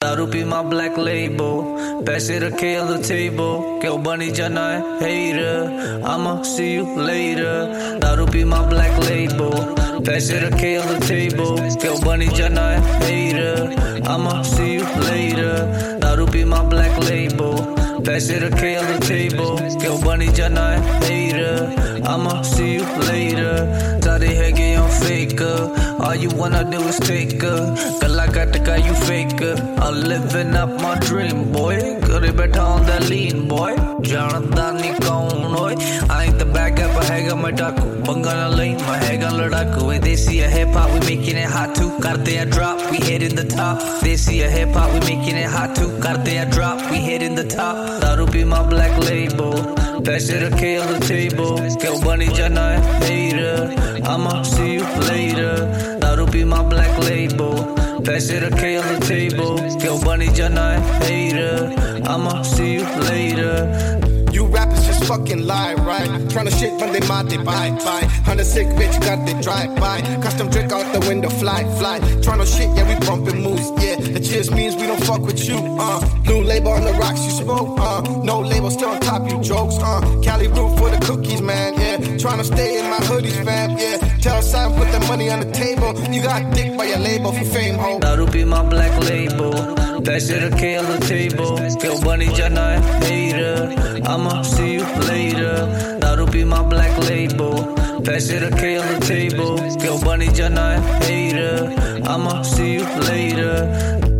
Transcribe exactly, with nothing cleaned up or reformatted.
दारू पी my black label, पैसे रखे on the table, क्यों बनी जाना है hater, I'ma see you later. दारू पी my black label, पैसे रखे on the table, क्यों बनी जाना है hater, I'ma see you later. दारू पी my black label, पैसे रखे on the table, क्यों बनी जाना है hater, I'ma see you later. सारे हैगे on faker, all you wanna do is take her, गला कट का you faker. I'm living up my dream boy, घरे बैठा on that lean boy, जानता नहीं कौन होए. I ain't the bad guy पर हैगा मैं डाकू, पंगा ना लई मैं हैगा लड़ाकू. Hey, they see a hip hop, we making it hot too. करते हैं drop, we hitting the top. They see a hip hop, we making it hot too. करते हैं drop, we hitting the top. दारू पी my black label, पैसे रखे on the table, क्यों बनी जाना है hater, I'ma see you later. दारू पी my black label, पैसे रखे on the table, क्यों बनी जाना है hater, I'ma see you later. You rappers just fucking lie, right? Tryna shit when they mad, they buy, buy. Hundred sick bitch got they drive by. Custom drink out the window, fly, fly. Tryna shit, yeah, we bumping moves, yeah. It just means we don't fuck with you, uh. Blue label on the rocks you smoke, uh. No label, still on top, you jokes, uh. Cali root for the cookies, man, yeah. Tryna stay in my hoodies, fam, yeah. Tell Simon put the money on the table. You got dick by your label for fame, ho. दारू पी my black label, पैसे रखे on the table, क्यों बनी जाना है hater, I'ma see you later. दारू पी my black label, पैसे रखे on the table, क्यों बनी जाना है hater, I'ma see you later.